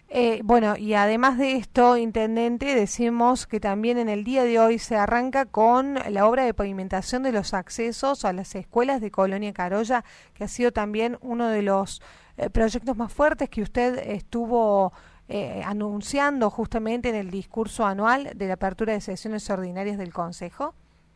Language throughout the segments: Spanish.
Bueno, y además de esto, intendente, decimos que también en el día de hoy se arranca con la obra de pavimentación de los accesos a las escuelas de Colonia Carolla, que ha sido también uno de los proyectos más fuertes que usted estuvo anunciando justamente en el discurso anual de la apertura de sesiones ordinarias del Consejo.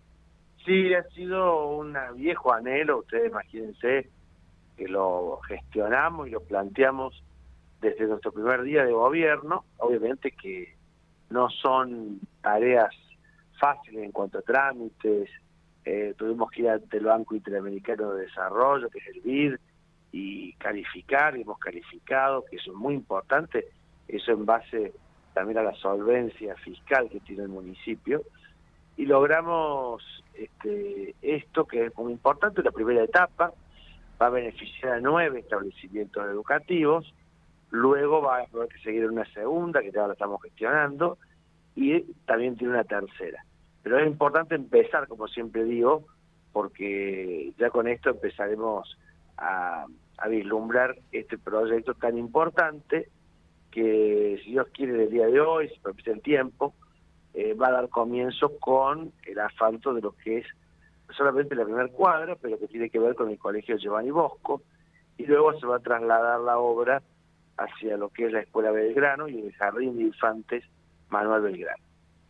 Sí, ha sido un viejo anhelo, ustedes imagínense que lo gestionamos y lo planteamos desde nuestro primer día de gobierno. Obviamente que no son tareas fáciles en cuanto a trámites. Tuvimos que ir ante el Banco Interamericano de Desarrollo, que es el BID, y calificar, y hemos calificado, que eso es muy importante, eso en base también a la solvencia fiscal que tiene el municipio, y logramos esto que es muy importante. La primera etapa va a beneficiar a 9 establecimientos educativos. Luego va a haber que seguir en una segunda, que ya la estamos gestionando, y también tiene una tercera. Pero es importante empezar, como siempre digo, porque ya con esto empezaremos a vislumbrar este proyecto tan importante que, si Dios quiere, del día de hoy, si permite el tiempo, va a dar comienzo con el asfalto de lo que es solamente la primera cuadra, pero que tiene que ver con el Colegio Giovanni Bosco, y luego se va a trasladar la obra hacia lo que es la Escuela Belgrano y el Jardín de Infantes Manuel Belgrano.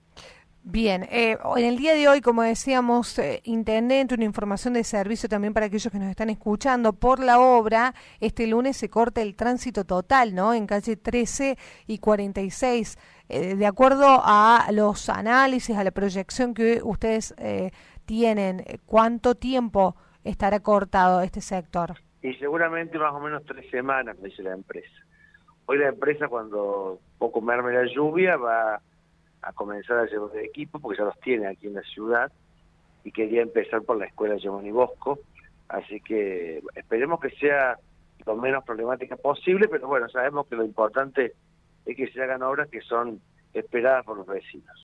Bien, en el día de hoy, como decíamos, intendente, una información de servicio también para aquellos que nos están escuchando. Por la obra, este lunes se corta el tránsito total, ¿no? En calle 13 y 46. De acuerdo a los análisis, a la proyección que ustedes tienen, ¿cuánto tiempo estará cortado este sector? Y seguramente más o menos 3 semanas, me dice la empresa. Hoy la empresa, cuando poco merme la lluvia, va a comenzar a llevar equipos, porque ya los tiene aquí en la ciudad, y quería empezar por la escuela Giovanni Bosco, así que esperemos que sea lo menos problemática posible, pero bueno, sabemos que lo importante es que se hagan obras que son esperadas por los vecinos.